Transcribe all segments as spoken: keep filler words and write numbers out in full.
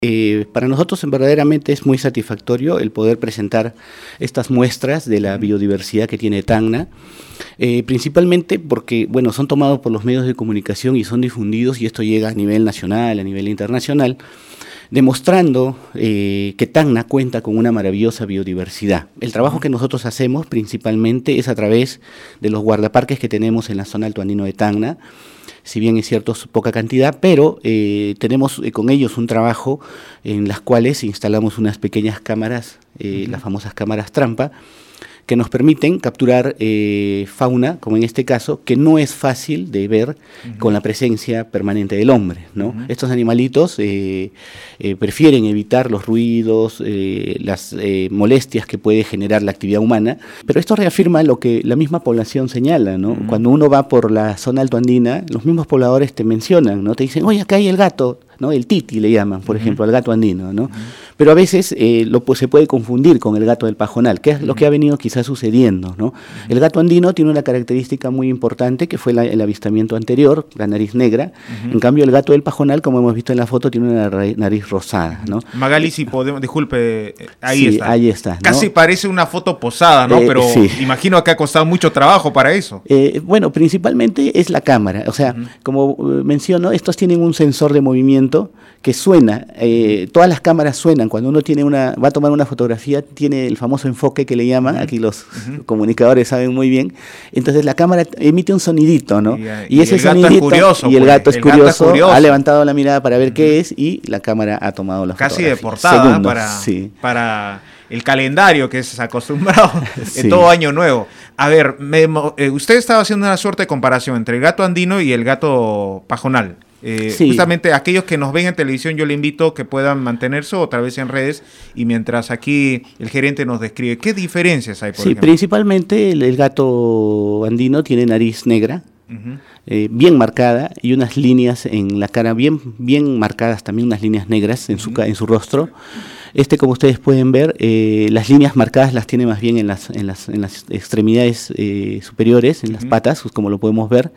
Eh, para nosotros verdaderamente es muy satisfactorio el poder presentar estas muestras de la biodiversidad que tiene Tacna, eh, principalmente porque bueno, son tomados por los medios de comunicación y son difundidos, y esto llega a nivel nacional, a nivel internacional, demostrando eh, que Tacna cuenta con una maravillosa biodiversidad. El trabajo que nosotros hacemos principalmente es a través de los guardaparques que tenemos en la zona alto andino de Tacna. Si bien es cierto, es poca cantidad, pero eh, tenemos eh, con ellos un trabajo en las cuales instalamos unas pequeñas cámaras, eh, uh-huh. las famosas cámaras trampa, que nos permiten capturar eh, fauna, como en este caso, que no es fácil de ver uh-huh. con la presencia permanente del hombre, ¿no? Uh-huh. Estos animalitos eh, eh, prefieren evitar los ruidos, eh, las eh, molestias que puede generar la actividad humana, pero esto reafirma lo que la misma población señala, ¿no? Uh-huh. Cuando uno va por la zona altoandina, los mismos pobladores te mencionan, ¿no? Te dicen, oye, acá hay el gato, ¿no? El titi le llaman, por uh-huh. ejemplo, al gato andino, ¿no? Uh-huh. Pero a veces eh, lo, pues, se puede confundir con el gato del pajonal, que es uh-huh. lo que ha venido quizás sucediendo, ¿no? Uh-huh. El gato andino tiene una característica muy importante, que fue la, el avistamiento anterior, la nariz negra. Uh-huh. En cambio, el gato del pajonal, como hemos visto en la foto, tiene una nariz rosada, ¿no? Magali, si podemos, disculpe, ahí sí, está. ahí está, ¿no? Casi parece una foto posada, ¿no? Eh, Pero sí. imagino que ha costado mucho trabajo para eso. Eh, bueno, principalmente es la cámara, o sea, uh-huh. como uh, menciono, estos tienen un sensor de movimiento que suena, eh, todas las cámaras suenan, cuando uno tiene una, va a tomar una fotografía, tiene el famoso enfoque que le llaman, uh-huh. aquí los uh-huh. comunicadores saben muy bien, entonces la cámara emite un sonidito, ¿no? Y, y, y ese el gato sonidito, es curioso, y el gato es, el curioso, gato es curioso, ha levantado la mirada para ver uh-huh. qué es, y la cámara ha tomado la Casi fotografía. de portada. Segundos, para, sí. para el calendario que es acostumbrado sí. en todo año nuevo. A ver, me, eh, usted estaba haciendo una suerte de comparación entre el gato andino y el gato pajonal. Eh, sí. Justamente aquellos que nos ven en televisión, yo le invito que puedan mantenerse otra vez en redes, y mientras aquí el gerente nos describe qué diferencias hay, por sí, ejemplo. Principalmente el, el gato andino tiene nariz negra, uh-huh. eh, bien marcada, y unas líneas en la cara bien, bien marcadas, también unas líneas negras en, uh-huh. su, en su rostro. Este, como ustedes pueden ver, eh, las líneas marcadas las tiene más bien en las, en las, en las extremidades eh, superiores, en uh-huh. las patas, como lo podemos ver.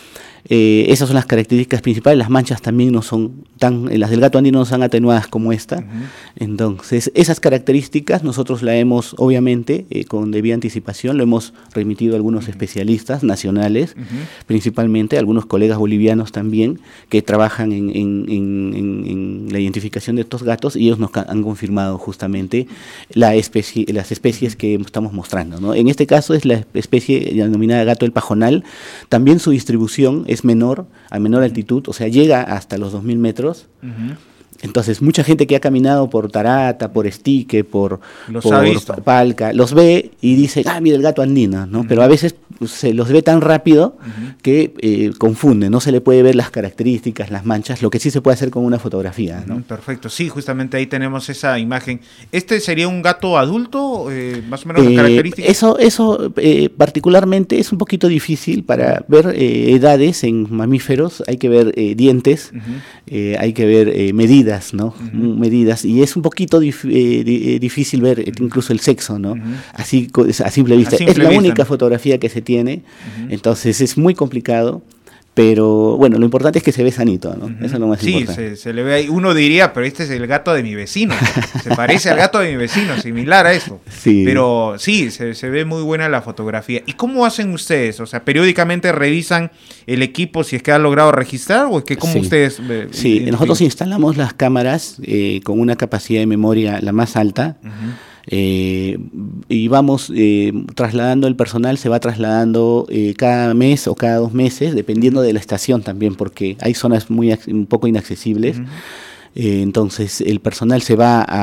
Eh, esas son las características principales. Las manchas también no son tan, las del gato andino no son atenuadas como esta. Uh-huh. Entonces, esas características nosotros la hemos, obviamente, eh, con debida anticipación, lo hemos remitido a algunos uh-huh. especialistas nacionales, uh-huh. principalmente a algunos colegas bolivianos también, que trabajan en, en, en, en, en la identificación de estos gatos, y ellos nos han confirmado justamente la especie, las especies que estamos mostrando, ¿no? En este caso es la especie denominada gato del pajonal. También su distribución es menor, a menor altitud, o sea, llega hasta los dos mil metros. Uh-huh. Entonces, mucha gente que ha caminado por Tarata, por Estique, por, por Palca, los ve y dice, ah, mira el gato andino, ¿no? Uh-huh. Pero a veces pues, se los ve tan rápido uh-huh. que eh, confunde, no se le puede ver las características, las manchas, lo que sí se puede hacer con una fotografía, ¿no? Uh-huh. Perfecto, sí, justamente ahí tenemos esa imagen. ¿Este sería un gato adulto, eh, más o menos, eh, las características? Eso, eso eh, particularmente es un poquito difícil para ver eh, edades en mamíferos, hay que ver eh, dientes, uh-huh. eh, hay que ver eh, medidas, ¿no? Uh-huh. Medidas, y es un poquito dif eh, di difícil ver eh, incluso el sexo, ¿no? Uh-huh. Así a simple vista. A simple es la vista, única ¿no? fotografía que se tiene, uh-huh. entonces es muy complicado. Pero bueno, lo importante es que se ve sanito, ¿no? Uh-huh. Eso es lo más sí, importante. Sí, se, se le ve ahí. Uno diría, pero este es el gato de mi vecino. Se parece al gato de mi vecino, similar a eso. Sí. Pero sí, se, se ve muy buena la fotografía. ¿Y cómo hacen ustedes? O sea, periódicamente revisan el equipo si es que ha logrado registrar, o es que cómo sí. ustedes... Eh, sí, nosotros instalamos las cámaras eh, con una capacidad de memoria la más alta. Uh-huh. Eh, y vamos eh, trasladando el personal, se va trasladando eh, cada mes o cada dos meses, dependiendo de la estación también, porque hay zonas muy un poco inaccesibles. Uh-huh. eh, entonces el personal se va a,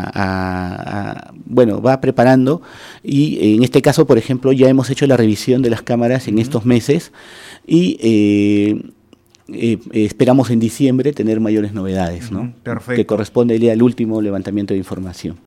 a, a bueno va preparando, y en este caso, por ejemplo, ya hemos hecho la revisión de las cámaras en uh-huh. estos meses, y eh, Eh, eh, esperamos en diciembre tener mayores novedades, ¿no? Perfecto. Que corresponde al último levantamiento de información.